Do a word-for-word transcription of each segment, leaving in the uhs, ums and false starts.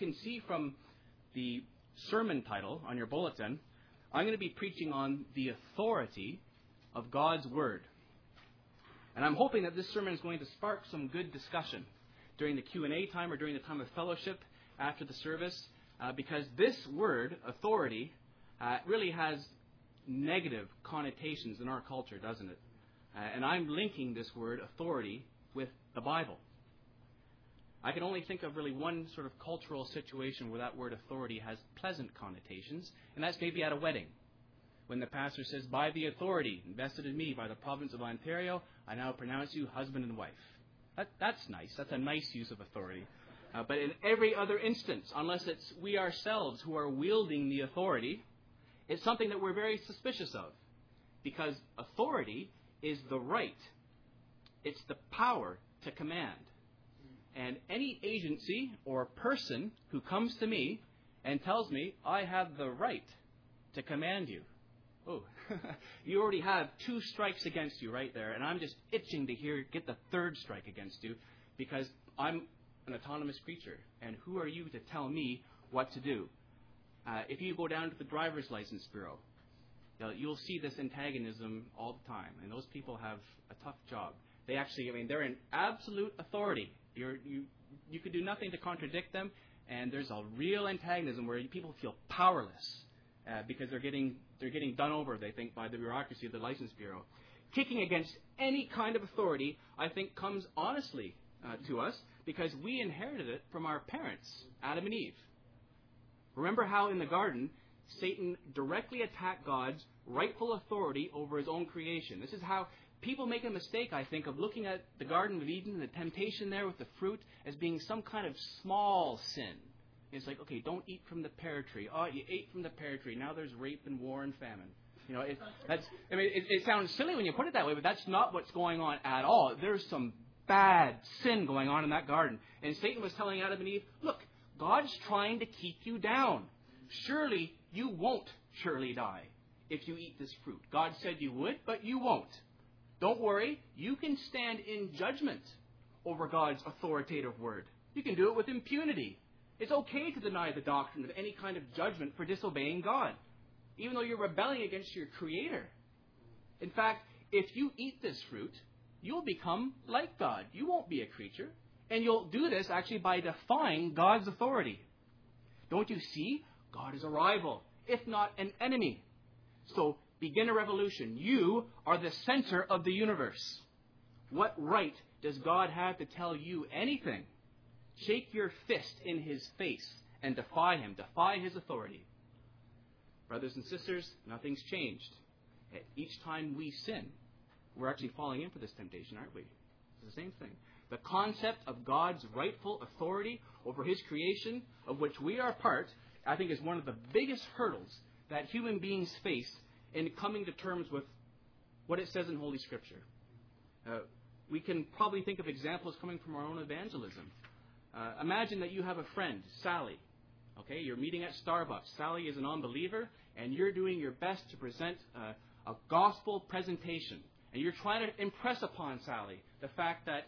can see from the sermon title on your bulletin, I'm going to be preaching on the authority of God's Word. And I'm hoping that this sermon is going to spark some good discussion during the Q and A time or during the time of fellowship after the service, uh, because this word, authority, uh, really has negative connotations in our culture, doesn't it? Uh, and I'm linking this word, authority, with the Bible. I can only think of really one sort of cultural situation where that word authority has pleasant connotations, and that's maybe at a wedding. When the pastor says, by the authority invested in me by the province of Ontario, I now pronounce you husband and wife. That, that's nice. That's a nice use of authority. Uh, but in every other instance, unless it's we ourselves who are wielding the authority, it's something that we're very suspicious of. Because authority is the right. It's the power to command. And any agency or person who comes to me and tells me I have the right to command you. Oh, you already have two strikes against you right there, and I'm just itching to hear get the third strike against you because I'm an autonomous creature. And who are you to tell me what to do? Uh, if you go down to the driver's license bureau, you'll see this antagonism all the time, and those people have a tough job. They actually, I mean, they're in absolute authority. You're, you you could do nothing to contradict them, and there's a real antagonism where people feel powerless uh, because they're getting they're getting done over, they think, by the bureaucracy of the license bureau. Kicking against any kind of authority, I think, comes honestly uh, to us because we inherited it from our parents, Adam and Eve. Remember how in the garden, Satan directly attacked God's rightful authority over his own creation. This is how people make a mistake, I think, of looking at the Garden of Eden, the temptation there with the fruit, as being some kind of small sin. It's like, okay, don't eat from the pear tree. Oh, you ate from the pear tree. Now there's rape and war and famine. You know, it, that's. I mean, it, it sounds silly when you put it that way, but that's not what's going on at all. There's some bad sin going on in that garden. And Satan was telling Adam and Eve, look, God's trying to keep you down. Surely you won't surely die if you eat this fruit. God said you would, but you won't. Don't worry, you can stand in judgment over God's authoritative word. You can do it with impunity. It's okay to deny the doctrine of any kind of judgment for disobeying God, even though you're rebelling against your Creator. In fact, if you eat this fruit, you'll become like God. You won't be a creature. And you'll do this actually by defying God's authority. Don't you see? God is a rival, if not an enemy. So begin a revolution. You are the center of the universe. What right does God have to tell you anything? Shake your fist in his face and defy him. Defy his authority. Brothers and sisters, nothing's changed. Each time we sin, we're actually falling in for this temptation, aren't we? It's the same thing. The concept of God's rightful authority over his creation, of which we are part, I think is one of the biggest hurdles that human beings face in coming to terms with what it says in Holy Scripture. Uh, we can probably think of examples coming from our own evangelism. Uh, imagine that you have a friend, Sally. Okay, you're meeting at Starbucks. Sally is an unbeliever, and you're doing your best to present uh, a gospel presentation. And you're trying to impress upon Sally the fact that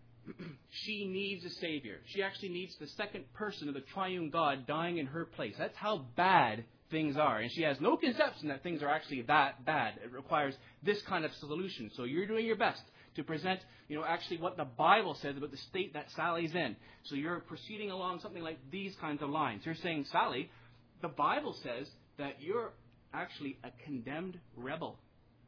she needs a Savior. She actually needs the second person of the triune God dying in her place. That's how bad things are. And she has no conception that things are actually that bad. It requires this kind of solution. So you're doing your best to present, you know, actually what the Bible says about the state that Sally's in. So you're proceeding along something like these kinds of lines. You're saying, Sally, the Bible says that you're actually a condemned rebel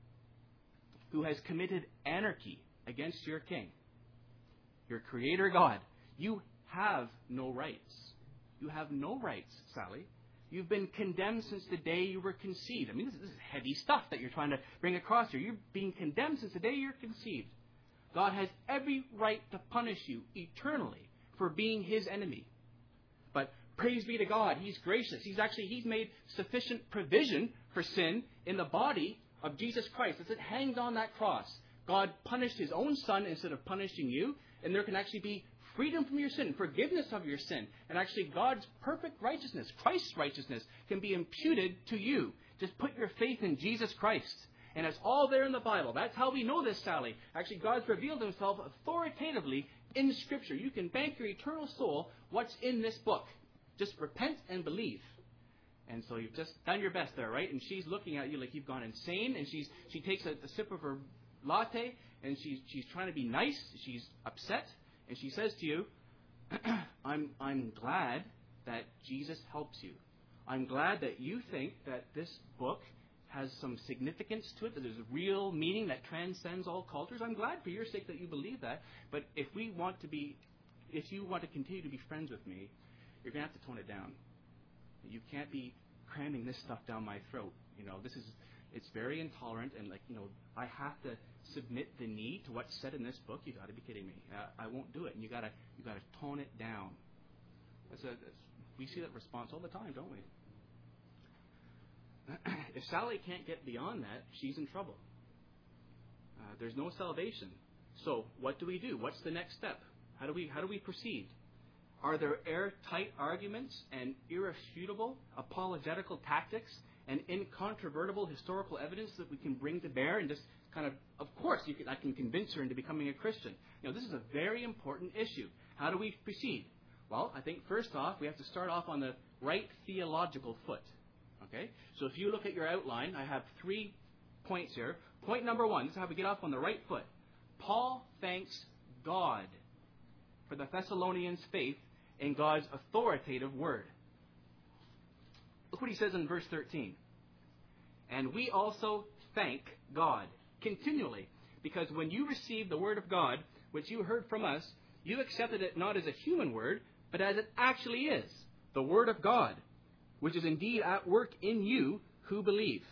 who has committed anarchy against your king, your Creator God. You have no rights. You have no rights, Sally. You've been condemned since the day you were conceived. I mean, this is heavy stuff that you're trying to bring across here. You're being condemned since the day you're conceived. God has every right to punish you eternally for being his enemy. But praise be to God, he's gracious. He's actually, he's made sufficient provision for sin in the body of Jesus Christ. As it hangs on that cross, God punished his own son instead of punishing you, and there can actually be freedom from your sin, forgiveness of your sin, and actually God's perfect righteousness, Christ's righteousness, can be imputed to you. Just put your faith in Jesus Christ. And it's all there in the Bible. That's how we know this, Sally. Actually, God's revealed himself authoritatively in Scripture. You can bank your eternal soul what's in this book. Just repent and believe. And so you've just done your best there, right? And she's looking at you like you've gone insane. And she's she takes a, a sip of her latte, and she's she's trying to be nice. She's upset, and she says to you, "I'm I'm glad that Jesus helps you. I'm glad that you think that this book has some significance to it, that there's a real meaning that transcends all cultures. I'm glad for your sake that you believe that. But if we want to be, if you want to continue to be friends with me, you're going to have to tone it down. You can't be cramming this stuff down my throat. You know, this is, it's very intolerant, and like, you know, I have to submit the need to what's said in this book. You got to be kidding me. Uh, I won't do it. And you got to, you got to tone it down." That's a, that's, we see that response all the time, don't we? If Sally can't get beyond that, she's in trouble. Uh, there's no salvation. So what do we do? What's the next step? How do we how do we proceed? Are there airtight arguments and irrefutable apologetical tactics and incontrovertible historical evidence that we can bring to bear and just kind of, of course, you can, I can convince her into becoming a Christian? You know, this is a very important issue. How do we proceed? Well, I think first off, we have to start off on the right theological foot. Okay? So if you look at your outline, I have three points here. Point number one, this is how we get off on the right foot. Paul thanks God for the Thessalonians' faith in God's authoritative word. Look what he says in verse thirteen. "And we also thank God continually, because when you received the word of God, which you heard from us, you accepted it not as a human word, but as it actually is, the word of God, which is indeed at work in you who believe."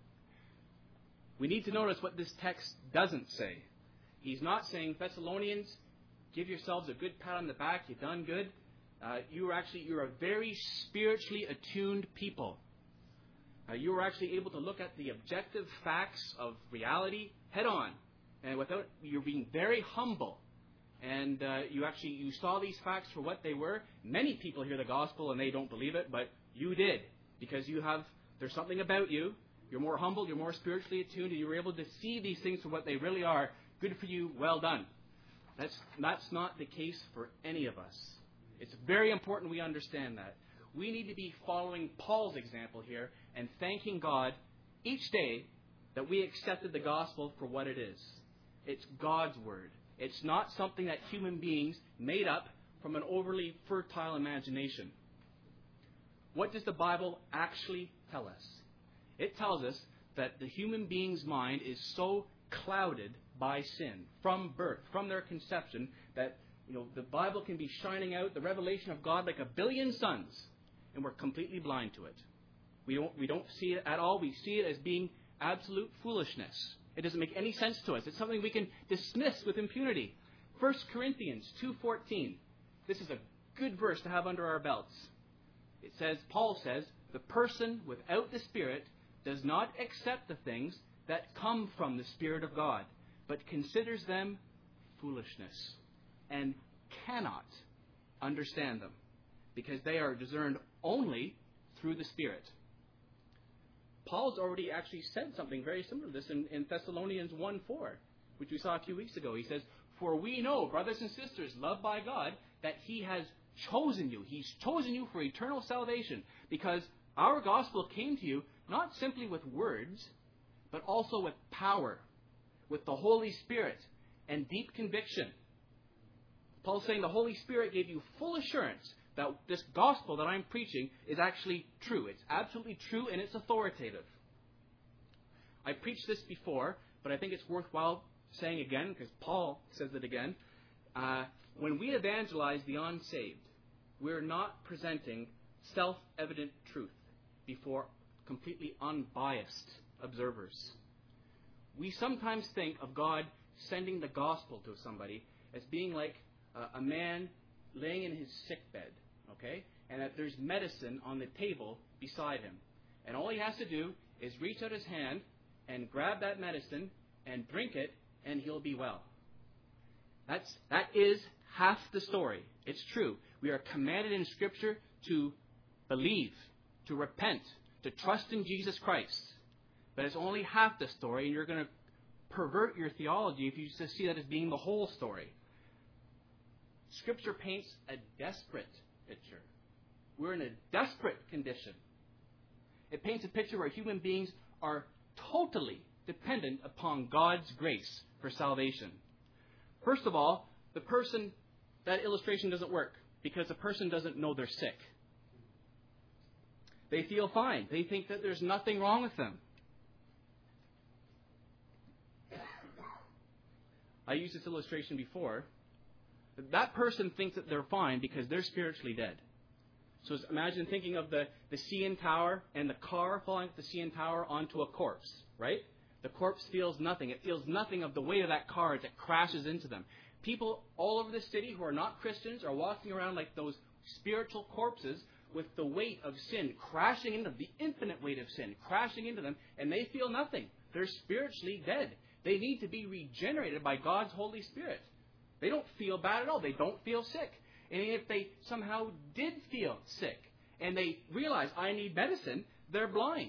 We need to notice what this text doesn't say. He's not saying, Thessalonians, give yourselves a good pat on the back, you've done good. Uh, you are actually, you're a very spiritually attuned people. Uh, you are actually able to look at the objective facts of reality head on. And without, you're being very humble. And uh, you actually, you saw these facts for what they were. Many people hear the gospel and they don't believe it, but you did, because you have, there's something about you. You're more humble, you're more spiritually attuned, and you're able to see these things for what they really are. Good for you, well done. That's, that's not the case for any of us. It's very important we understand that. We need to be following Paul's example here and thanking God each day that we accepted the gospel for what it is. It's God's word. It's not something that human beings made up from an overly fertile imagination. What does the Bible actually tell us? It tells us that the human being's mind is so clouded by sin from birth, from their conception, that, you know, the Bible can be shining out the revelation of God like a billion suns, and we're completely blind to it. We don't, we don't see it at all. We see it as being absolute foolishness. It doesn't make any sense to us. It's something we can dismiss with impunity. First Corinthians two fourteen. This is a good verse to have under our belts. It says, Paul says, "The person without the Spirit does not accept the things that come from the Spirit of God, but considers them foolishness and cannot understand them, because they are discerned only through the Spirit." Paul's already actually said something very similar to this in, in Thessalonians one four, which we saw a few weeks ago. He says, "For we know, brothers and sisters, loved by God, that He has chosen you. He's chosen you for eternal salvation, because our gospel came to you not simply with words, but also with power, with the Holy Spirit, and deep conviction." Paul's saying the Holy Spirit gave you full assurance that this gospel that I'm preaching is actually true. It's absolutely true, and it's authoritative. I preached this before, but I think it's worthwhile saying again, because Paul says it again. Uh, when we evangelize the unsaved, we're not presenting self-evident truth before completely unbiased observers. We sometimes think of God sending the gospel to somebody as being like uh, a man laying in his sick bed, okay? And that there's medicine on the table beside him. And all he has to do is reach out his hand and grab that medicine and drink it, and he'll be well. That's, that is half the story. It's true. We are commanded in Scripture to believe, to repent, to trust in Jesus Christ. But it's only half the story, and you're going to pervert your theology if you just see that as being the whole story. Scripture paints a desperate picture. We're in a desperate condition. It paints a picture where human beings are totally dependent upon God's grace for salvation. First of all, the person, that illustration doesn't work because the person doesn't know they're sick. They feel fine. They think that there's nothing wrong with them. I used this illustration before. That person thinks that they're fine because they're spiritually dead. So imagine thinking of the, the C N Tower and the car falling at the C N Tower onto a corpse, right? The corpse feels nothing. It feels nothing of the weight of that car as it crashes into them. People all over the city who are not Christians are walking around like those spiritual corpses with the weight of sin crashing into them, the infinite weight of sin crashing into them, and they feel nothing. They're spiritually dead. They need to be regenerated by God's Holy Spirit. They don't feel bad at all. They don't feel sick. And if they somehow did feel sick and they realize, I need medicine, they're blind.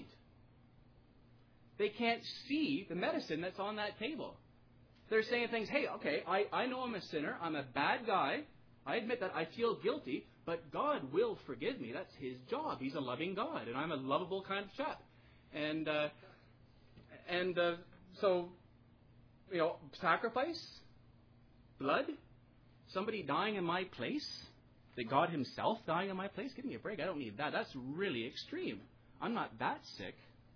They can't see the medicine that's on that table. They're saying things, hey, okay, I, I know I'm a sinner. I'm a bad guy. I admit that I feel guilty, but God will forgive me. That's His job. He's a loving God, and I'm a lovable kind of chap. And, uh, and uh, so, you know, sacrifice, blood, somebody dying in my place, that God Himself dying in my place, give me a break. I don't need that. That's really extreme. I'm not that sick.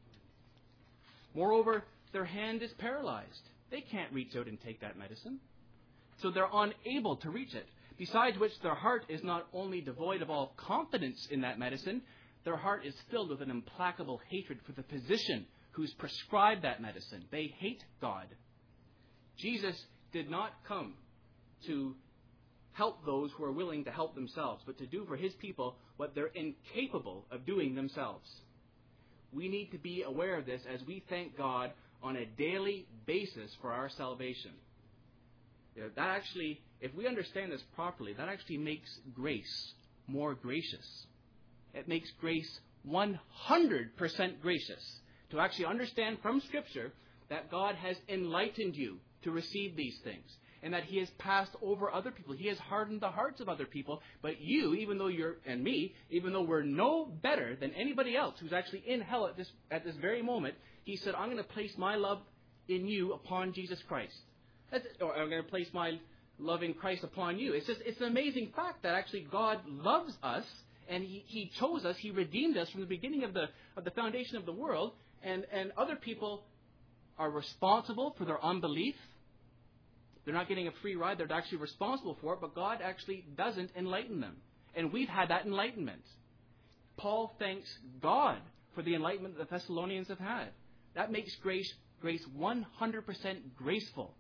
Moreover, their hand is paralyzed. They can't reach out and take that medicine. So they're unable to reach it. Besides which, their heart is not only devoid of all confidence in that medicine, their heart is filled with an implacable hatred for the physician who's prescribed that medicine. They hate God. Jesus did not come to help those who are willing to help themselves, but to do for His people what they're incapable of doing themselves. We need to be aware of this as we thank God on a daily basis for our salvation. You know, that actually, if we understand this properly, that actually makes grace more gracious. It makes grace one hundred percent gracious. To actually understand from Scripture that God has enlightened you to receive these things, and that He has passed over other people. He has hardened the hearts of other people. But you, even though you're, and me, even though we're no better than anybody else who's actually in hell at this at this very moment, He said, I'm going to place my love in you upon Jesus Christ. That's, or I'm going to place my love in Christ upon you. It's just, it's an amazing fact that actually God loves us, and He, he chose us, He redeemed us from the beginning of the of the foundation of the world, and, and other people are responsible for their unbelief. They're not getting a free ride. They're actually responsible for it, but God actually doesn't enlighten them. And we've had that enlightenment. Paul thanks God for the enlightenment that the Thessalonians have had. That makes grace, grace one hundred percent graceful.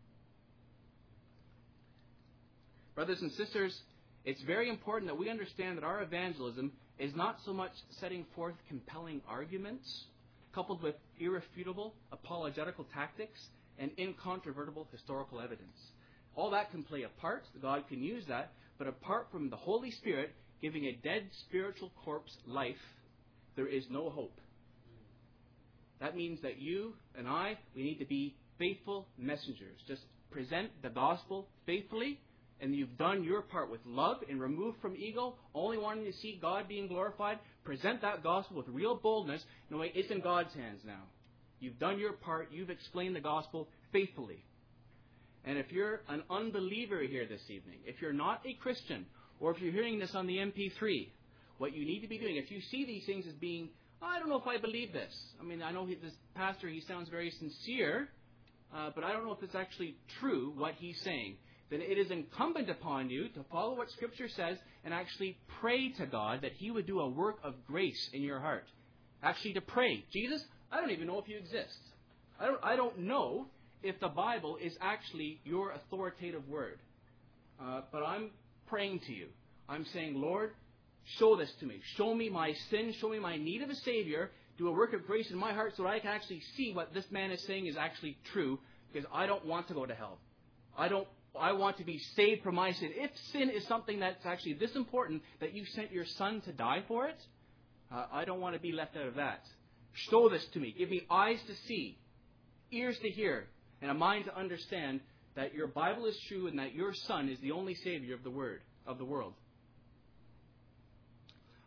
Brothers and sisters, it's very important that we understand that our evangelism is not so much setting forth compelling arguments coupled with irrefutable apologetical tactics and incontrovertible historical evidence. All that can play a part. God can use that. But apart from the Holy Spirit giving a dead spiritual corpse life, there is no hope. That means that you and I, we need to be faithful messengers. Just present the gospel faithfully, and you've done your part with love and removed from ego, only wanting to see God being glorified. Present that gospel with real boldness, knowing it's in God's hands now. You've done your part. You've explained the gospel faithfully. And if you're an unbeliever here this evening, if you're not a Christian, or if you're hearing this on the M P three, what you need to be doing, if you see these things as being, oh, I don't know if I believe this. I mean, I know he, this pastor, he sounds very sincere, uh, but I don't know if it's actually true what he's saying. Then it is incumbent upon you to follow what Scripture says and actually pray to God that He would do a work of grace in your heart. Actually to pray, Jesus, I don't even know if you exist. I don't, I don't know if the Bible is actually your authoritative word. Uh, but I'm praying to you. I'm saying, Lord, show this to me. Show me my sin. Show me my need of a Savior. Do a work of grace in my heart so that I can actually see what this man is saying is actually true, because I don't want to go to hell. I don't. I want to be saved from my sin. If sin is something that's actually this important that you sent your Son to die for it, uh, I don't want to be left out of that. Show this to me. Give me eyes to see, ears to hear, and a mind to understand that your Bible is true and that your Son is the only Savior of the word of the world.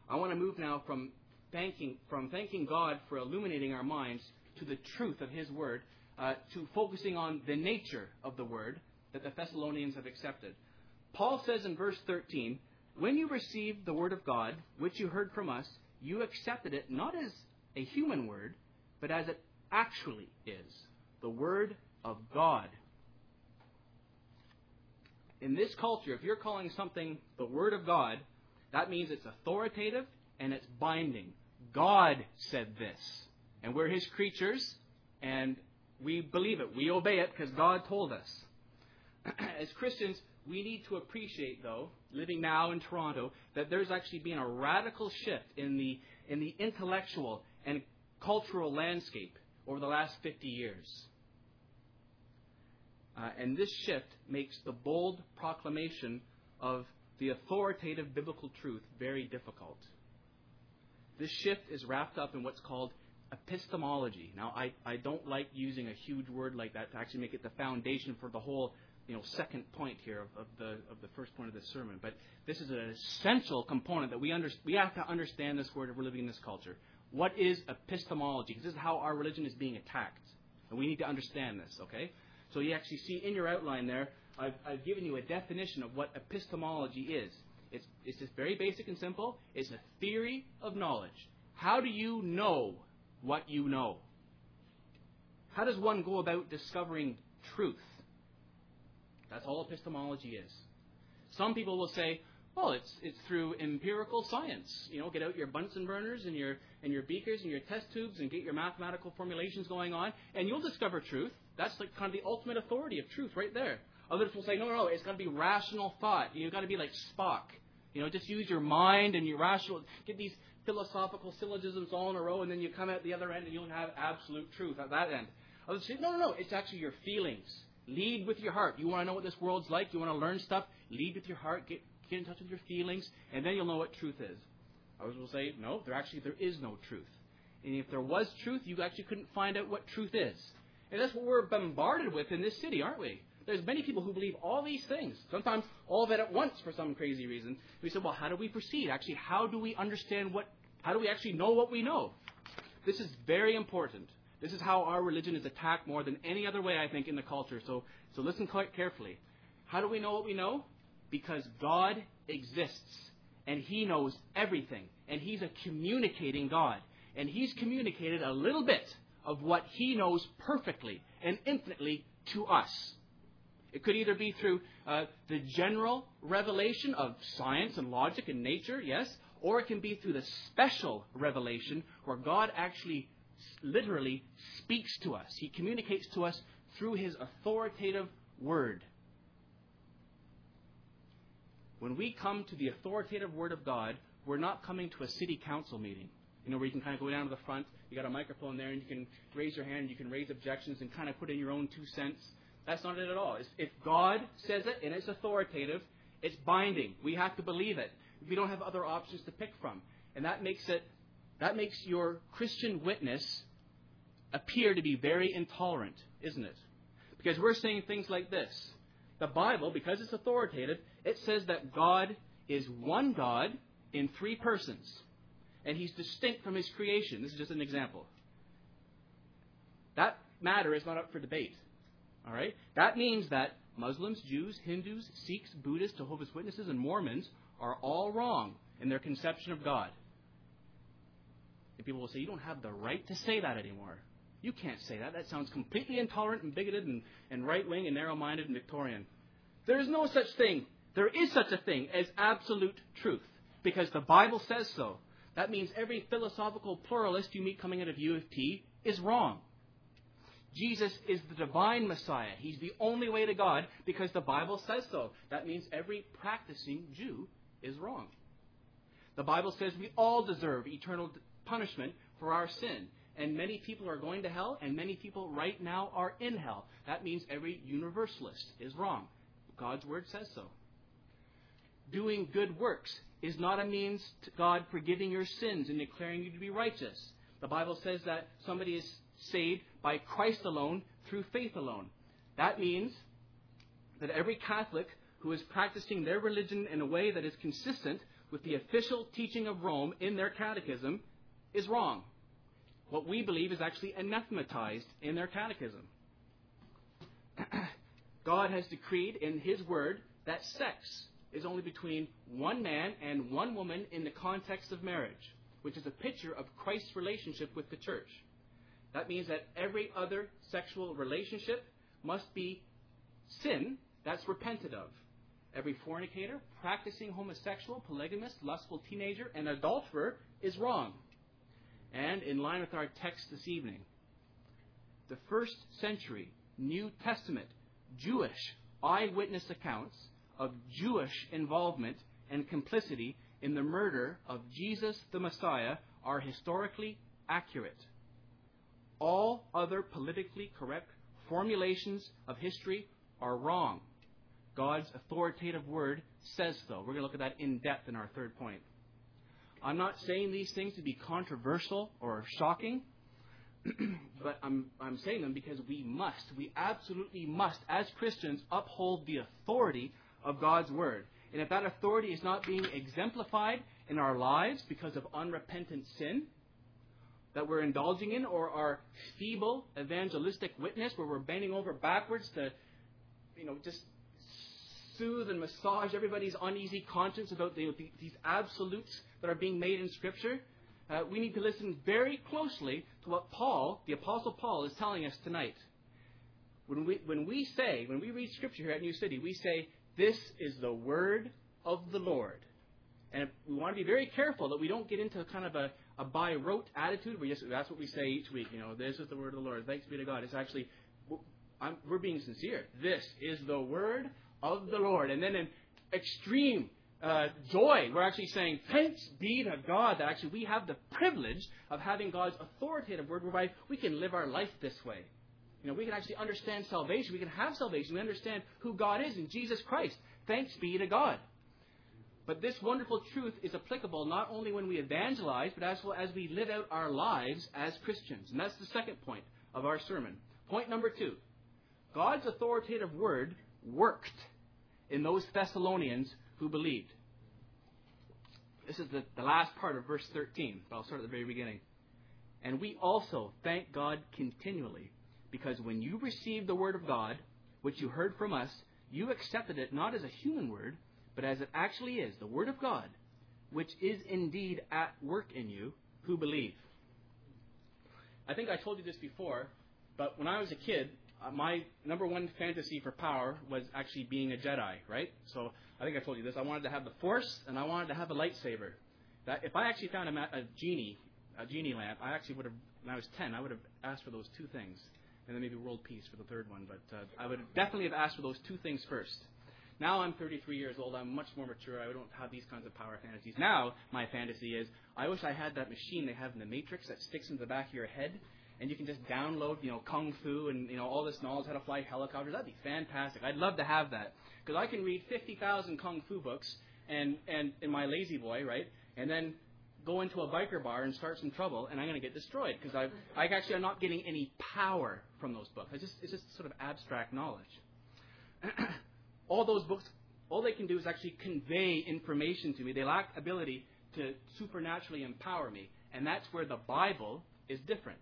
I want to move now from thanking, from thanking God for illuminating our minds to the truth of His Word, uh, to focusing on the nature of the Word that the Thessalonians have accepted. Paul says in verse thirteen, when you received the Word of God, which you heard from us, you accepted it not as a human word, but as it actually is, the Word of God. In this culture, if you're calling something the Word of God, that means it's authoritative and it's binding. God said this. And we're His creatures, and we believe it. We obey it because God told us. As Christians, we need to appreciate, though, living now in Toronto, that there's actually been a radical shift in the in the intellectual and cultural landscape over the last fifty years. Uh, and this shift makes the bold proclamation of the authoritative biblical truth very difficult. This shift is wrapped up in what's called epistemology. Now, I, I don't like using a huge word like that to actually make it the foundation for the whole, you know, second point here of, of the of the first point of this sermon. But this is an essential component that we under, we have to understand this word if we're living in this culture. What is epistemology? Because this is how our religion is being attacked. And we need to understand this, okay? So you actually see in your outline there, I've, I've given you a definition of what epistemology is. It's, it's just very basic and simple. It's a theory of knowledge. How do you know what you know? How does one go about discovering truth? That's all epistemology is. Some people will say, well, it's it's through empirical science. You know, get out your Bunsen burners and your and your beakers and your test tubes and get your mathematical formulations going on, and you'll discover truth. That's like kind of the ultimate authority of truth right there. Others will say, no, no, no, it's got to be rational thought. You've got to be like Spock. You know, just use your mind and your rational, get these philosophical syllogisms all in a row, and then you come out the other end and you'll have absolute truth at that end. Others say, no, no, no, it's actually your feelings. Lead with your heart. You want to know what this world's like? You want to learn stuff? Lead with your heart. Get, get in touch with your feelings, and then you'll know what truth is. Others will say, no, there actually there is no truth. And if there was truth, you actually couldn't find out what truth is. And that's what we're bombarded with in this city, aren't we? There's many people who believe all these things, sometimes all of it at once for some crazy reason. We said, well, how do we proceed? Actually, how do we understand what, how do we actually know what we know? This is very important. This is how our religion is attacked more than any other way, I think, in the culture. So, so listen quite carefully. How do we know what we know? Because God exists, and He knows everything, and He's a communicating God. And He's communicated a little bit of what He knows perfectly and infinitely to us. It could either be through uh, the general revelation of science and logic and nature, yes, or it can be through the special revelation where God actually literally speaks to us. He communicates to us through His authoritative Word. When we come to the authoritative Word of God, we're not coming to a city council meeting, you know, where you can kind of go down to the front, you got a microphone there, and you can raise your hand, you can raise objections and kind of put in your own two cents. That's not it at all. If God says it and it's authoritative, it's binding. We have to believe it. We don't have other options to pick from. And that makes it, that makes your Christian witness appear to be very intolerant, isn't it? Because we're saying things like this. The Bible, because it's authoritative, it says that God is one God in three persons. And He's distinct from His creation. This is just an example. That matter is not up for debate. All right? That means that Muslims, Jews, Hindus, Sikhs, Buddhists, Jehovah's Witnesses, and Mormons are all wrong in their conception of God. And people will say, you don't have the right to say that anymore. You can't say that. That sounds completely intolerant and bigoted and, and right-wing and narrow-minded and Victorian. There is no such thing. There is such a thing as absolute truth because the Bible says so. That means every philosophical pluralist you meet coming out of U of T is wrong. Jesus is the divine Messiah. He's the only way to God because the Bible says so. That means every practicing Jew is wrong. The Bible says we all deserve eternal punishment for our sin. And many people are going to hell, and many people right now are in hell. That means every universalist is wrong. God's Word says so. Doing good works is not a means to God forgiving your sins and declaring you to be righteous. The Bible says that somebody is saved by Christ alone, through faith alone. That means that every Catholic who is practicing their religion in a way that is consistent with the official teaching of Rome in their catechism is wrong. What we believe is actually anathematized in their catechism. God has decreed in His Word that sex is only between one man and one woman in the context of marriage, which is a picture of Christ's relationship with the church. That means that every other sexual relationship must be sin that's repented of. Every fornicator, practicing homosexual, polygamist, lustful teenager, and adulterer is wrong. And in line with our text this evening, the first century New Testament Jewish eyewitness accounts of Jewish involvement and complicity in the murder of Jesus the Messiah are historically accurate. All other politically correct formulations of history are wrong. God's authoritative word says so. We're going to look at that in depth in our third point. I'm not saying these things to be controversial or shocking, but I'm, I'm saying them because we must, we absolutely must, as Christians, uphold the authority of God's word. And if that authority is not being exemplified in our lives because of unrepentant sin that we're indulging in, or our feeble evangelistic witness where we're bending over backwards to, you know, just soothe and massage everybody's uneasy conscience about the, the, these absolutes that are being made in Scripture, uh, we need to listen very closely to what Paul, the Apostle Paul, is telling us tonight. When we, when we say, when we read Scripture here at New City, we say, this is the word of the Lord. And we want to be very careful that we don't get into kind of a, a by rote attitude where yes, that's what we say each week. You know, this is the word of the Lord. Thanks be to God. It's actually, I'm, we're being sincere. This is the word of the Lord. And then in extreme uh, joy, we're actually saying, thanks be to God that actually we have the privilege of having God's authoritative word whereby we can live our life this way. You know, we can actually understand salvation. We can have salvation. We understand who God is in Jesus Christ. Thanks be to God. But this wonderful truth is applicable not only when we evangelize, but as well as we live out our lives as Christians. And that's the second point of our sermon. Point number two. God's authoritative word worked in those Thessalonians who believed. This is the, the last part of verse thirteen, but I'll start at the very beginning. And we also thank God continually, because when you received the word of God, which you heard from us, you accepted it not as a human word, but as it actually is, the word of God, which is indeed at work in you who believe. I think I told you this before, but when I was a kid, uh, my number one fantasy for power was actually being a Jedi, right? So I think I told you this. I wanted to have the Force, and I wanted to have a lightsaber. That if I actually found a, ma- a genie, a genie lamp, I actually would have, when I was ten, I would have asked for those two things. And then maybe world peace for the third one. But uh, I would definitely have asked for those two things first. Now I'm thirty-three years old. I'm much more mature. I don't have these kinds of power fantasies. Now my fantasy is, I wish I had that machine they have in the Matrix that sticks into the back of your head, and you can just download, you know, kung fu and, you know, all this knowledge how to fly helicopters. That'd be fantastic. I'd love to have that, because I can read fifty thousand kung fu books and and in my lazy boy, right, and then go into a biker bar and start some trouble, and I'm going to get destroyed because I I actually am not getting any power from those books. I just it's just sort of abstract knowledge. All those books, all they can do is actually convey information to me. They lack ability to supernaturally empower me. And that's where the Bible is different.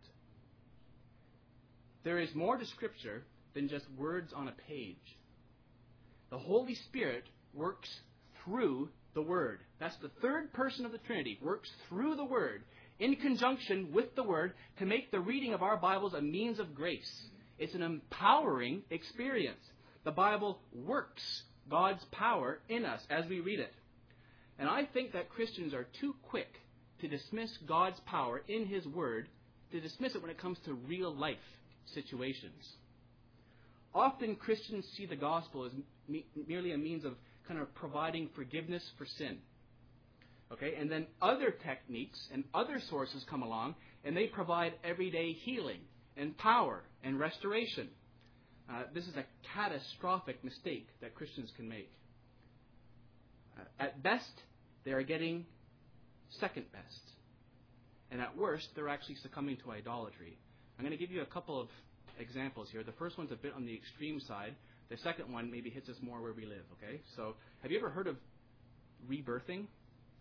There is more to Scripture than just words on a page. The Holy Spirit works through the Word. That's the third person of the Trinity, works through the Word, in conjunction with the Word, to make the reading of our Bibles a means of grace. It's an empowering experience. The Bible works God's power in us as we read it. And I think that Christians are too quick to dismiss God's power in His Word, to dismiss it when it comes to real life situations. Often Christians see the gospel as me- merely a means of kind of providing forgiveness for sin. Okay, and then other techniques and other sources come along, and they provide everyday healing and power and restoration. Uh, this is a catastrophic mistake that Christians can make. Uh, at best, they are getting second best. And at worst, they're actually succumbing to idolatry. I'm going to give you a couple of examples here. The first one's a bit on the extreme side. The second one maybe hits us more where we live, okay? So, have you ever heard of rebirthing?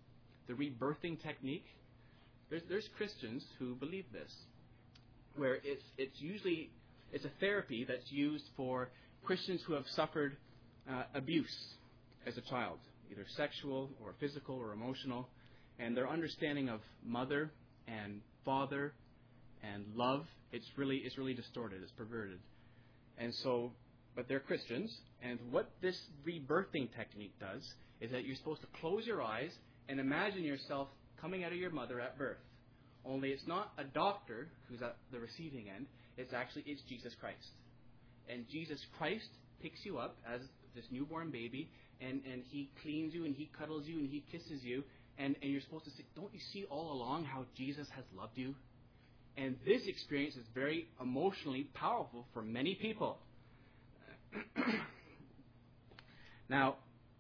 the rebirthing technique, there's, there's Christians who believe this, where it's, it's usually it's a therapy that's used for Christians who have suffered uh, abuse as a child, either sexual or physical or emotional, and their understanding of mother and father and love, it's really it's really distorted, it's perverted. And so, but they're Christians, and what this rebirthing technique does is that you're supposed to close your eyes and imagine yourself coming out of your mother at birth. Only it's not a doctor who's at the receiving end, it's actually it's Jesus Christ. And Jesus Christ picks you up as this newborn baby, and, and he cleans you, and he cuddles you, and he kisses you, and, and you're supposed to say, don't you see all along how Jesus has loved you? And this experience is very emotionally powerful for many people. Now,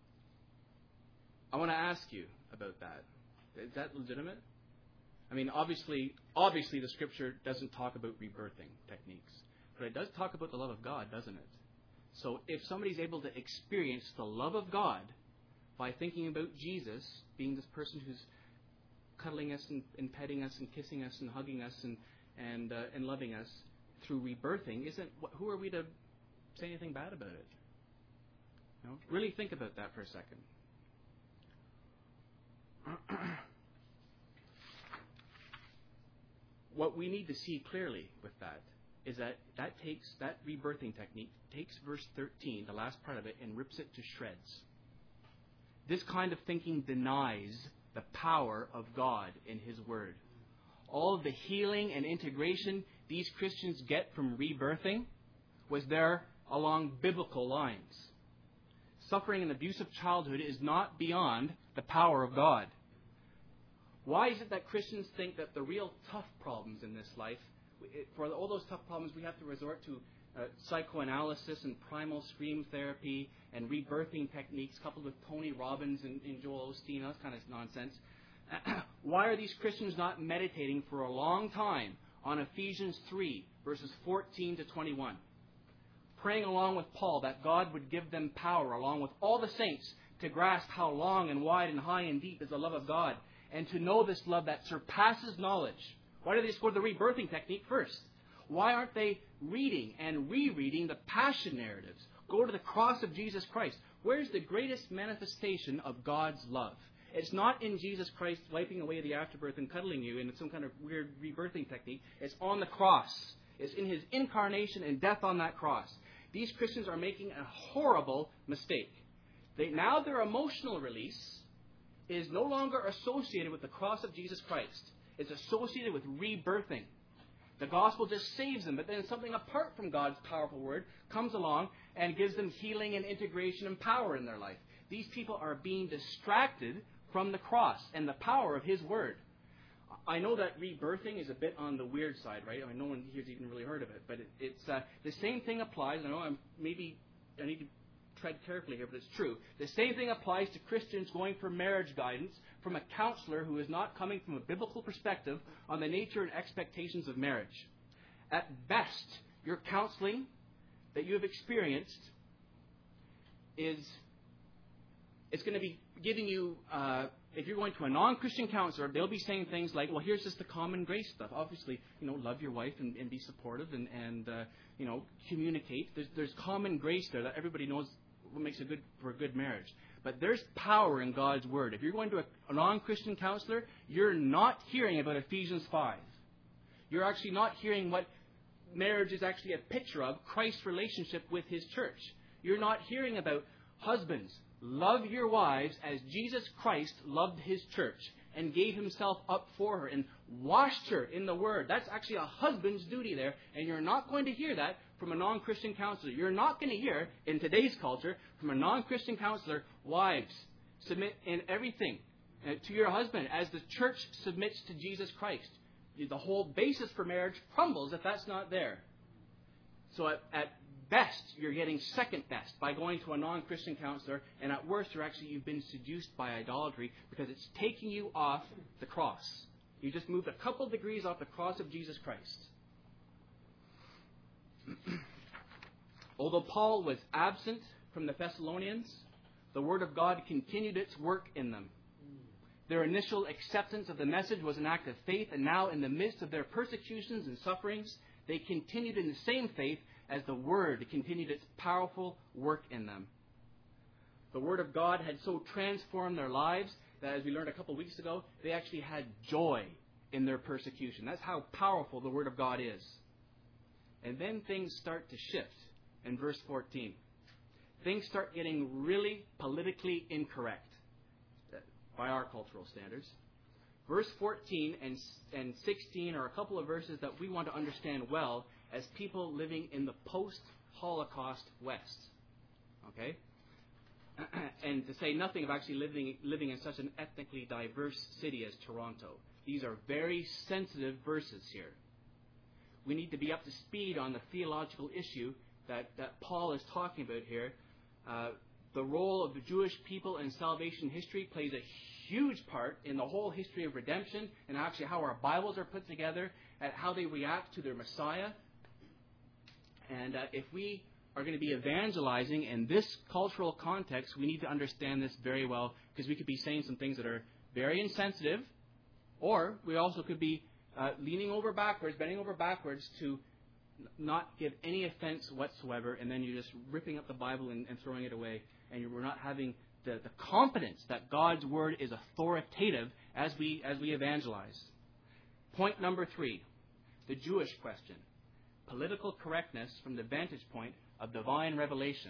I want to ask you about that. Is that legitimate? I mean, obviously, obviously the Scripture doesn't talk about rebirthing techniques, but it does talk about the love of God, doesn't it? So if somebody's able to experience the love of God by thinking about Jesus being this person who's cuddling us and, and petting us and kissing us and hugging us and and uh, and loving us through rebirthing, isn't who are we to say anything bad about it? You know, really think about that for a second. What we need to see clearly with that is that that takes that rebirthing technique takes verse thirteen, the last part of it, and rips it to shreds. This kind of thinking denies the power of God in His Word. All of the healing and integration these Christians get from rebirthing was there along biblical lines. Suffering and abusive childhood is not beyond the power of God. Why is it that Christians think that the real tough problems in this life, for all those tough problems, we have to resort to uh, psychoanalysis and primal scream therapy and rebirthing techniques coupled with Tony Robbins and, and Joel Osteen, that kind of nonsense? Why are these Christians not meditating for a long time on Ephesians three, verses fourteen to twenty-one? Praying along with Paul that God would give them power, along with all the saints, to grasp how long and wide and high and deep is the love of God, and to know this love that surpasses knowledge. Why do they score the rebirthing technique first? Why aren't they reading and rereading the passion narratives? Go to the cross of Jesus Christ. Where's the greatest manifestation of God's love? It's not in Jesus Christ wiping away the afterbirth and cuddling you in some kind of weird rebirthing technique. It's on the cross. It's in His incarnation and death on that cross. These Christians are making a horrible mistake. They, now their emotional release is no longer associated with the cross of Jesus Christ. It's associated with rebirthing. The gospel just saves them, but then something apart from God's powerful word comes along and gives them healing and integration and power in their life. These people are being distracted from the cross and the power of His word. I know that rebirthing is a bit on the weird side, right? I mean, no one here's even really heard of it, but it, it's uh, the same thing applies. I know I'm maybe I need to tread carefully here, but it's true. The same thing applies to Christians going for marriage guidance from a counselor who is not coming from a biblical perspective on the nature and expectations of marriage. At best, your counseling that you have experienced is it's going to be giving you, uh, if you're going to a non-Christian counselor, they'll be saying things like, well, here's just the common grace stuff. Obviously, you know, love your wife and, and be supportive and, and uh, you know, communicate. There's, there's common grace there that everybody knows what makes a good for a good marriage. But there's power in God's word. If you're going to a, a non-Christian counselor, you're not hearing about Ephesians five. You're actually not hearing what marriage is actually a picture of, Christ's relationship with His church. You're not hearing about husbands, love your wives as Jesus Christ loved His church and gave Himself up for her and washed her in the Word. That's actually a husband's duty there, and you're not going to hear that from a non-Christian counselor. You're not going to hear, in today's culture, from a non-Christian counselor, wives, submit in everything to your husband as the church submits to Jesus Christ. The whole basis for marriage crumbles if that's not there. So at, at best, you're getting second best by going to a non-Christian counselor, and at worst, you're actually you've been seduced by idolatry because it's taking you off the cross. You just moved a couple degrees off the cross of Jesus Christ. Although Paul was absent from the Thessalonians, the Word of God continued its work in them. Their initial acceptance of the message was an act of faith, and now in the midst of their persecutions and sufferings, they continued in the same faith as the Word continued its powerful work in them. The Word of God had so transformed their lives that, as we learned a couple of weeks ago, they actually had joy in their persecution. That's how powerful the Word of God is. And then things start to shift in verse fourteen. Things start getting really politically incorrect by our cultural standards. Verse fourteen and, and sixteen are a couple of verses that we want to understand well as people living in the post-Holocaust West. Okay? And to say nothing of actually living living in such an ethnically diverse city as Toronto. These are very sensitive verses here. We need to be up to speed on the theological issue that, that Paul is talking about here. Uh, the role of the Jewish people in salvation history plays a huge part in the whole history of redemption and actually how our Bibles are put together and how they react to their Messiah. And uh, if we are going to be evangelizing in this cultural context, we need to understand this very well, because we could be saying some things that are very insensitive, or we also could be uh, leaning over backwards, bending over backwards to n- not give any offense whatsoever, and then you're just ripping up the Bible and, and throwing it away, and you're, we're not having the, the confidence that God's Word is authoritative as we as we evangelize. Point number three, the Jewish question. Political correctness from the vantage point of divine revelation.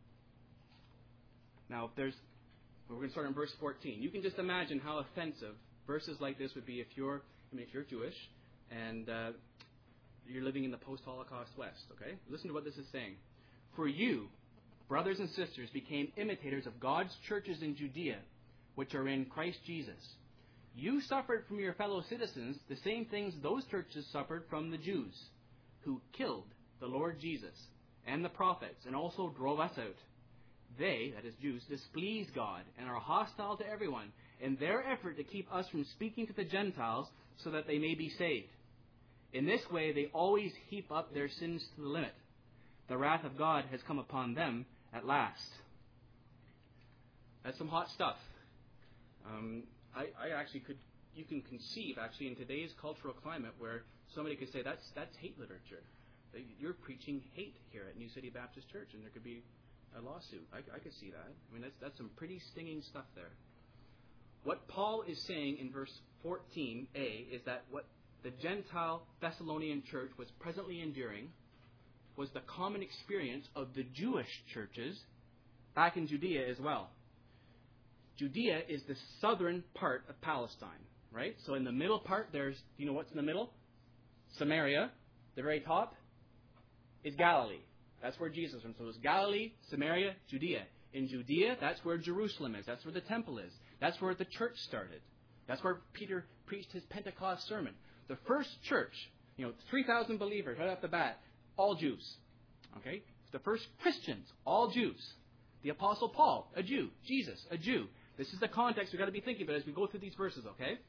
Now, if there's, we're going to start in verse fourteen. You can just imagine how offensive verses like this would be if you're, I mean, if you're Jewish and uh, you're living in the post-Holocaust West. Okay, listen to what this is saying. For you, brothers and sisters, became imitators of God's churches in Judea, which are in Christ Jesus. You suffered from your fellow citizens the same things those churches suffered from the Jews, who killed the Lord Jesus and the prophets, and also drove us out. They, that is Jews, displease God and are hostile to everyone in their effort to keep us from speaking to the Gentiles so that they may be saved. In this way, they always heap up their sins to the limit. The wrath of God has come upon them at last. That's some hot stuff. Um, I, I actually could, you can conceive actually in today's cultural climate where somebody could say that's that's hate literature. You're preaching hate here at New City Baptist Church, and there could be a lawsuit. I, I could see that. I mean, that's that's some pretty stinging stuff there. What Paul is saying in verse fourteen a is that what the Gentile Thessalonian church was presently enduring was the common experience of the Jewish churches back in Judea as well. Judea is the southern part of Palestine, right? So in the middle part, there's, do you know what's in the middle? Samaria. The very top is Galilee. That's where Jesus was. So it's Galilee, Samaria, Judea. In Judea, that's where Jerusalem is. That's where the temple is. That's where the church started. That's where Peter preached his Pentecost sermon. The first church, you know, three thousand believers right off the bat, all Jews. Okay? The first Christians, all Jews. The Apostle Paul, a Jew. Jesus, a Jew. This is the context we've got to be thinking about as we go through these verses, okay?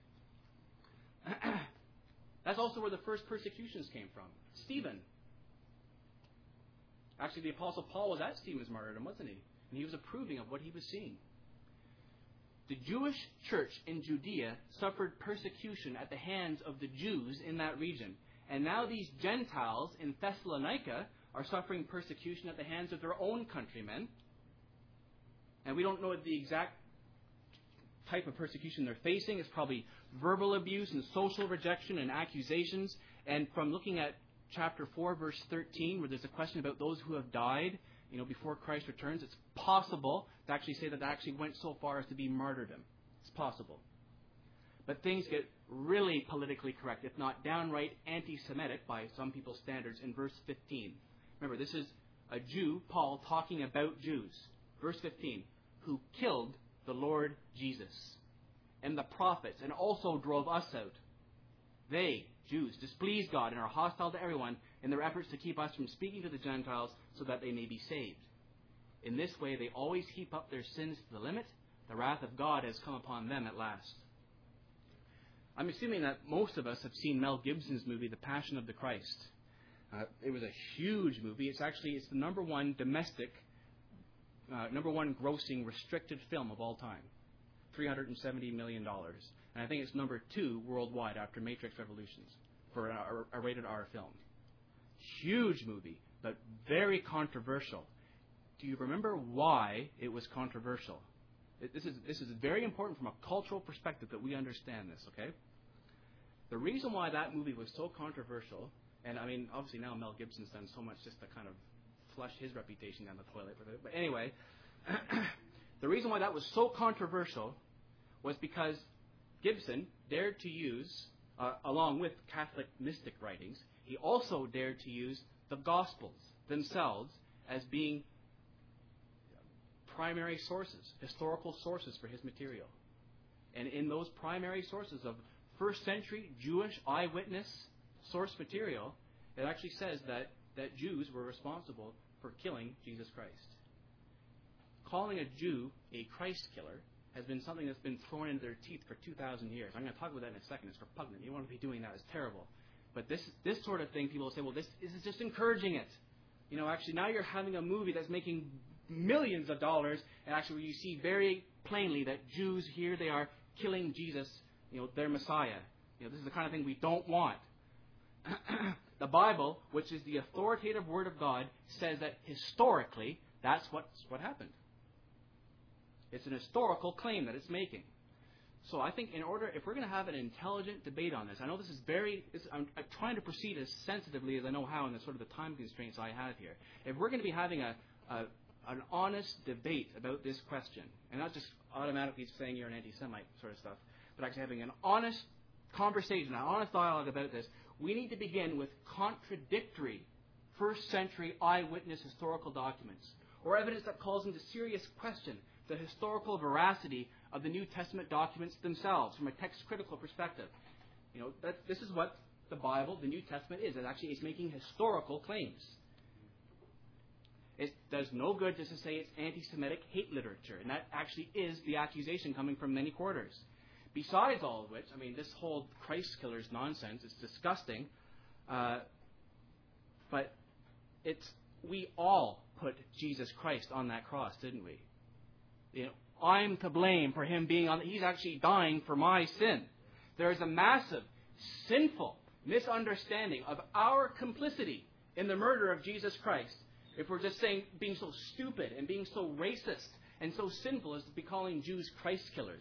That's also where the first persecutions came from. Stephen. Actually, the Apostle Paul was at Stephen's martyrdom, wasn't he? And he was approving of what he was seeing. The Jewish church in Judea suffered persecution at the hands of the Jews in that region. And now these Gentiles in Thessalonica are suffering persecution at the hands of their own countrymen. And we don't know the exact type of persecution they're facing. It's probably verbal abuse and social rejection and accusations. And from looking at chapter four, verse thirteen, where there's a question about those who have died, you know, before Christ returns, it's possible to actually say that they actually went so far as to be martyrdom. It's possible. But things get really politically correct, if not downright anti-Semitic by some people's standards, in verse fifteen. Remember, this is a Jew, Paul, talking about Jews. Verse fifteen, who killed the Lord Jesus and the prophets, and also drove us out. They, Jews, displease God and are hostile to everyone in their efforts to keep us from speaking to the Gentiles so that they may be saved. In this way, they always heap up their sins to the limit. The wrath of God has come upon them at last. I'm assuming that most of us have seen Mel Gibson's movie, The Passion of the Christ. Uh, it was a huge movie. It's actually it's the number one domestic, uh, number one grossing restricted film of all time. three hundred seventy million dollars. And I think it's number two worldwide after Matrix Revolutions for a, a rated R film. Huge movie, but very controversial. Do you remember why it was controversial? It, this is this is very important from a cultural perspective that we understand this, okay? The reason why that movie was so controversial, and I mean, obviously now Mel Gibson's done so much just to kind of flush his reputation down the toilet with it. But anyway, the reason why that was so controversial was because Gibson dared to use, uh, along with Catholic mystic writings, he also dared to use the Gospels themselves as being primary sources, historical sources for his material. And in those primary sources of first century Jewish eyewitness source material, it actually says that, that Jews were responsible for killing Jesus Christ. Calling a Jew a Christ killer has been something that's been thrown into their teeth for two thousand years. I'm going to talk about that in a second. It's repugnant. You don't want to be doing that. It's terrible. But this this sort of thing, people will say, well, this, this is just encouraging it. You know, actually, now you're having a movie that's making millions of dollars, and actually you see very plainly that Jews, here they are killing Jesus, you know, their Messiah. You know, this is the kind of thing we don't want. The Bible, which is the authoritative Word of God, says that historically, that's what's, what happened. It's an historical claim that it's making. So I think in order, if we're going to have an intelligent debate on this, I know this is very, this, I'm, I'm trying to proceed as sensitively as I know how in the sort of the time constraints I have here. If we're going to be having a, a an honest debate about this question, and not just automatically saying you're an anti-Semite sort of stuff, but actually having an honest conversation, an honest dialogue about this, we need to begin with contradictory first century eyewitness historical documents, or evidence that calls into serious question the historical veracity of the New Testament documents themselves from a text critical perspective. You know, that, this is what the Bible, the New Testament is. It actually is making historical claims. It does no good just to say it's anti-Semitic hate literature, and that actually is the accusation coming from many quarters. Besides all of which, I mean, this whole Christ killers nonsense is disgusting, uh, but it's we all put Jesus Christ on that cross, didn't we? You know, I'm to blame for him being on. He's actually dying for my sin. There is a massive, sinful misunderstanding of our complicity in the murder of Jesus Christ. If we're just saying being so stupid and being so racist and so sinful as to be calling Jews Christ killers.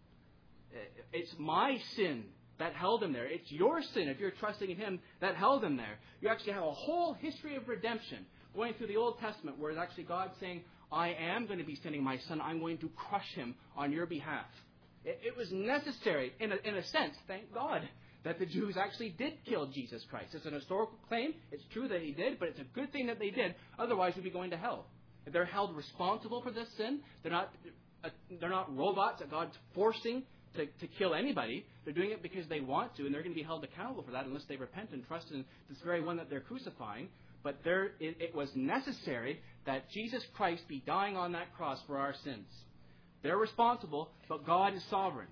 It's my sin that held him there. It's your sin, if you're trusting in him, that held him there. You actually have a whole history of redemption going through the Old Testament where it's actually God saying, I am going to be sending my son. I'm going to crush him on your behalf. It, it was necessary, in a, in a sense, thank God, that the Jews actually did kill Jesus Christ. It's an historical claim. It's true that he did, but it's a good thing that they did. Otherwise, we'd be going to hell. If they're held responsible for this sin, they're not, uh, they're not robots that God's forcing to, to kill anybody. They're doing it because they want to, and they're going to be held accountable for that unless they repent and trust in this very one that they're crucifying. But there, it, it was necessary that Jesus Christ be dying on that cross for our sins. They're responsible, but God is sovereign.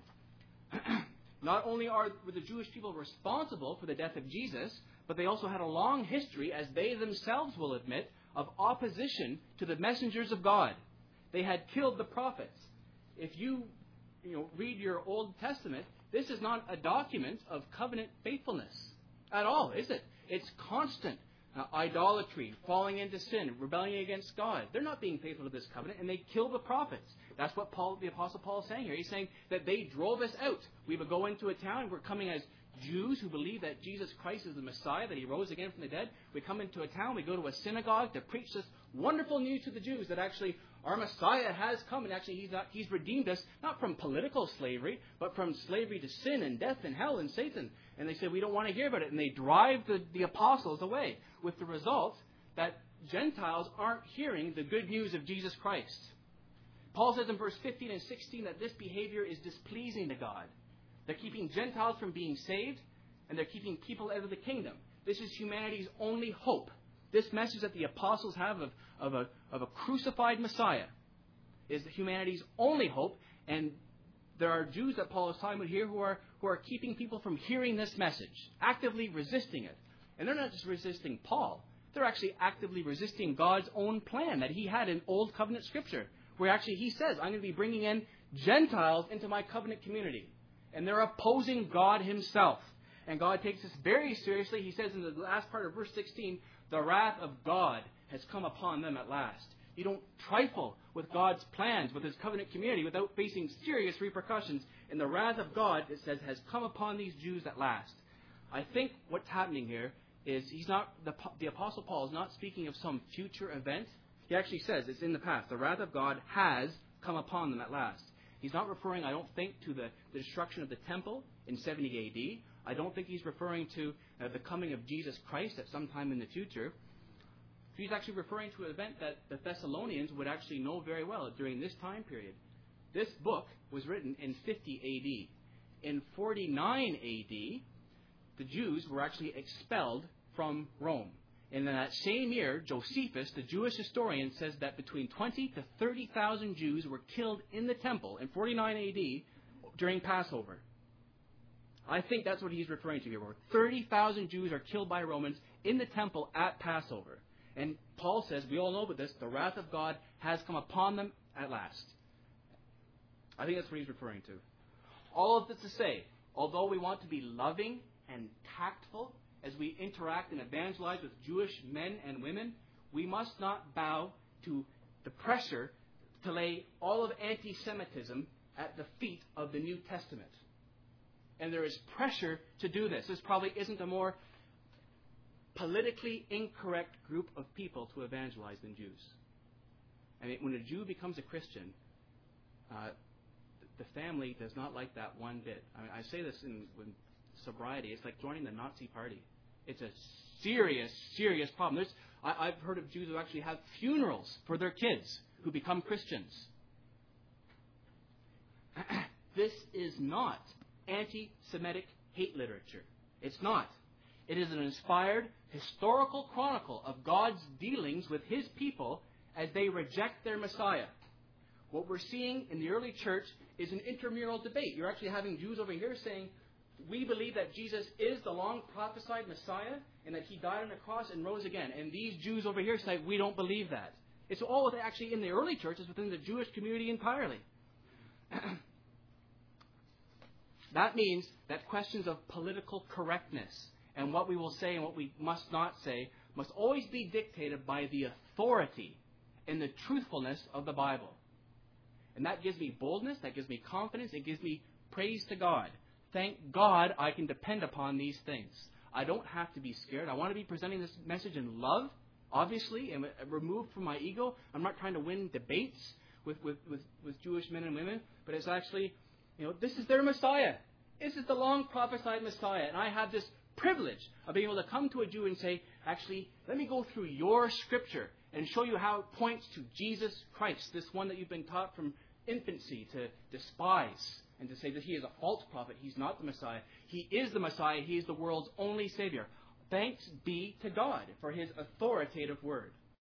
Not only are the Jewish people responsible for the death of Jesus, but they also had a long history, as they themselves will admit, of opposition to the messengers of God. They had killed the prophets. If you, you know, read your Old Testament, this is not a document of covenant faithfulness at all, is it? It's constant uh, idolatry, falling into sin, rebelling against God. They're not being faithful to this covenant, and they kill the prophets. That's what Paul, the Apostle Paul is saying here. He's saying that they drove us out. We would go into a town. We're coming as Jews who believe that Jesus Christ is the Messiah, that he rose again from the dead. We come into a town. We go to a synagogue to preach this wonderful news to the Jews that actually our Messiah has come, and actually he's, not, he's redeemed us, not from political slavery, but from slavery to sin and death and hell and Satan. And they say, we don't want to hear about it. And they drive the, the apostles away, with the result that Gentiles aren't hearing the good news of Jesus Christ. Paul says in verse fifteen and sixteen that this behavior is displeasing to God. They're keeping Gentiles from being saved, and they're keeping people out of the kingdom. This is humanity's only hope. This message that the apostles have of, of, a, of a crucified Messiah is humanity's only hope, and there are Jews that Paul is talking about here who are, who are keeping people from hearing this message, actively resisting it. And they're not just resisting Paul. They're actually actively resisting God's own plan that he had in Old Covenant Scripture, where actually he says, I'm going to be bringing in Gentiles into my covenant community. And they're opposing God himself. And God takes this very seriously. He says in the last part of verse sixteen, the wrath of God has come upon them at last. You don't trifle with God's plans, with his covenant community, without facing serious repercussions. And the wrath of God, it says, has come upon these Jews at last. I think what's happening here is he's not the, the Apostle Paul is not speaking of some future event. He actually says it's in the past. The wrath of God has come upon them at last. He's not referring, I don't think, to the, the destruction of the temple in seventy A D. I don't think he's referring to uh, the coming of Jesus Christ at some time in the future. He's actually referring to an event that the Thessalonians would actually know very well during this time period. This book was written in fifty A D. In forty-nine A D, the Jews were actually expelled from Rome. And in that same year, Josephus, the Jewish historian, says that between twenty to thirty thousand Jews were killed in the temple in forty-nine A D during Passover. I think that's what he's referring to here. Where thirty thousand Jews are killed by Romans in the temple at Passover. And Paul says, we all know about this, the wrath of God has come upon them at last. I think that's what he's referring to. All of this to say, although we want to be loving and tactful as we interact and evangelize with Jewish men and women, we must not bow to the pressure to lay all of anti-Semitism at the feet of the New Testament. And there is pressure to do this. This probably isn't a more politically incorrect group of people to evangelize than Jews. I mean, when a Jew becomes a Christian, uh, the family does not like that one bit. I mean, I say this in, in sobriety. It's like joining the Nazi Party. It's a serious, serious problem. There's, I, I've heard of Jews who actually have funerals for their kids who become Christians. This is not anti-Semitic hate literature. It's not. It is an inspired historical chronicle of God's dealings with his people as they reject their Messiah. What we're seeing in the early church is an intramural debate. You're actually having Jews over here saying, we believe that Jesus is the long prophesied Messiah and that he died on the cross and rose again. And these Jews over here say, we don't believe that. It's all actually in the early churches within the Jewish community entirely. That means that questions of political correctness and what we will say and what we must not say must always be dictated by the authority and the truthfulness of the Bible. And that gives me boldness, that gives me confidence, it gives me praise to God. Thank God I can depend upon these things. I don't have to be scared. I want to be presenting this message in love, obviously, and removed from my ego. I'm not trying to win debates with, with, with, with Jewish men and women, but it's actually, you know, this is their Messiah. This is the long prophesied Messiah. And I have this privilege of being able to come to a Jew and say, actually, let me go through your scripture and show you how it points to Jesus Christ, this one that you've been taught from infancy to despise and to say that he is a false prophet. He's not the Messiah. He is the Messiah. He is the world's only Savior. Thanks be to God for his authoritative word.